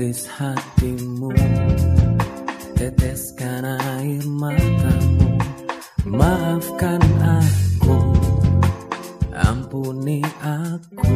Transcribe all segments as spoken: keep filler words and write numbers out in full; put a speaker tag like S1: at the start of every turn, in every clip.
S1: tulis hatimu, teteskan air matamu. Maafkan aku, ampuni aku.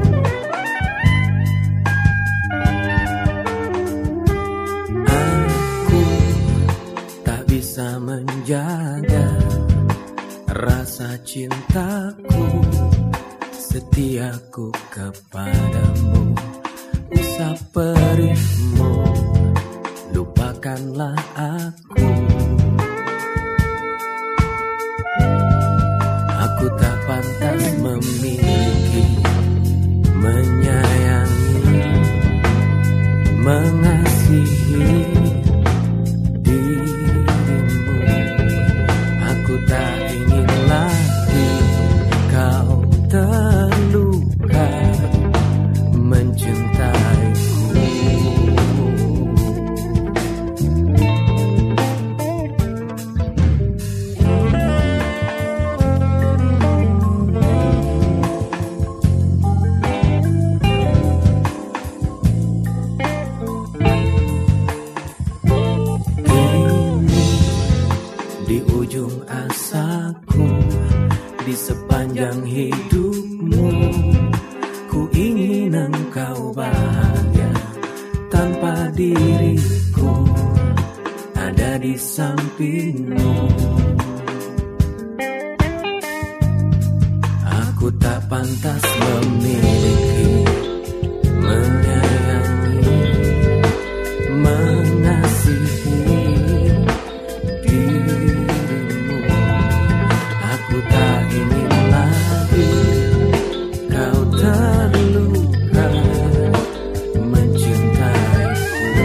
S1: Aku tak bisa menjaga rasa cintaku, setiaku kepadamu. Usap perihmu, lupakanlah aku. Aku tak pantas memiliki, menyayangi, mengasihi dirimu. Aku tak ingin lagi kau terluka mencintaiku. Di ujung asaku, di sepanjang hidupmu, ku ingin engkau bahagia tanpa diriku ada di sampingmu. Aku tak pantas memiliki, menyayangi, mengasihi dirimu. Aku tak ingin lagi kau terluka mencintaiku.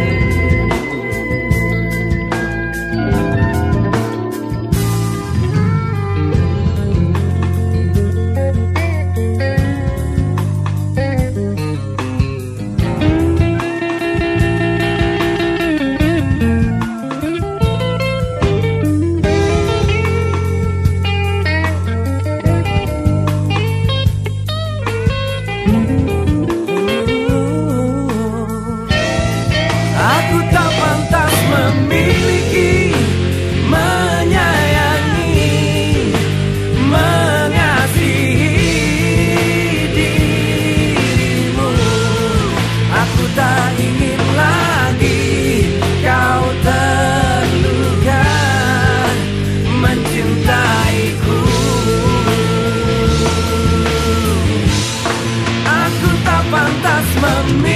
S1: Aku tak pantas memiliki, menyayangi, mengasihi dirimu. Aku tak ingin lagi kau terluka mencintaiku. Aku tak pantas memiliki,